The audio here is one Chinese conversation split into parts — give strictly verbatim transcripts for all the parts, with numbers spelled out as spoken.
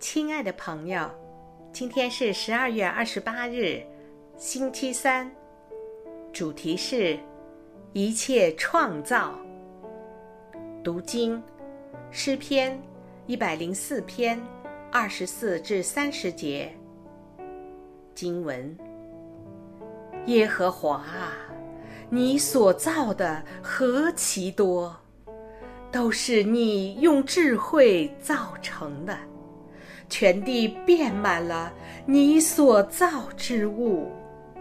亲爱的朋友，今天是十二月二十八日，星期三，主题是一切创造。读经诗篇一百零四篇二十四至三十节。经文：耶和华啊，你所造的何其多，都是你用智慧造成的，全地遍满了你所造之物。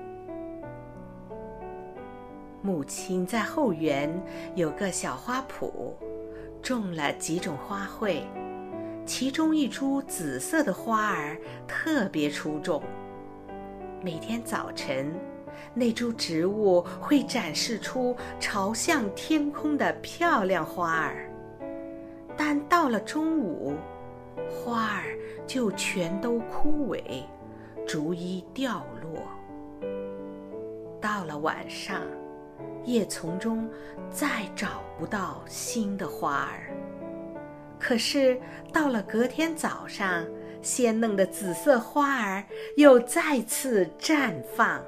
母亲在后园有个小花圃，种了几种花卉，其中一株紫色的花儿特别出众。每天早晨，那株植物会展示出朝向天空的漂亮花儿，但到了中午，花儿就全都枯萎，逐一掉落。到了晚上，叶丛中再找不到新的花儿。可是到了隔天早上，鲜嫩的紫色花儿又再次绽放。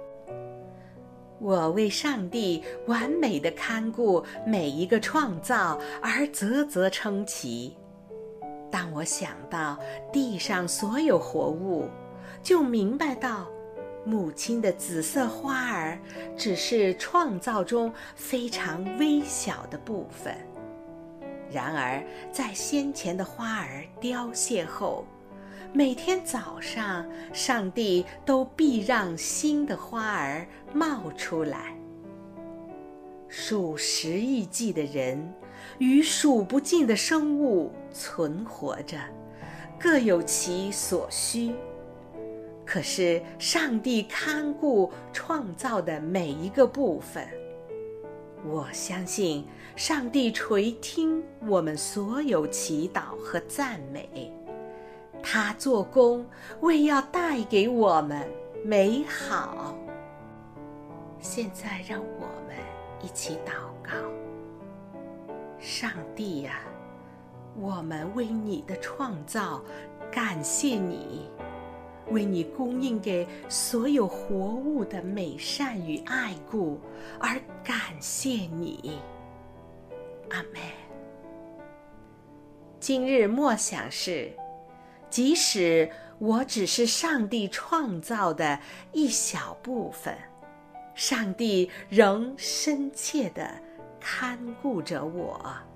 我为上帝完美的看顾每一个创造而啧啧称奇。当我想到地上所有活物，就明白到母亲的紫色花儿只是创造中非常微小的部分。然而在先前的花儿凋谢后，每天早上上帝都必让新的花儿冒出来。数十亿计的人与数不尽的生物存活着，各有其所需。可是上帝看顾创造的每一个部分。我相信上帝垂听我们所有祈祷和赞美，他做工为要带给我们美好。现在让我们一起祷告。上帝呀，我们为你的创造感谢你，为你供应给所有活物的美善与爱顾而感谢你。阿们。今日默想是，即使我只是上帝创造的一小部分，上帝仍深切地看顾着我。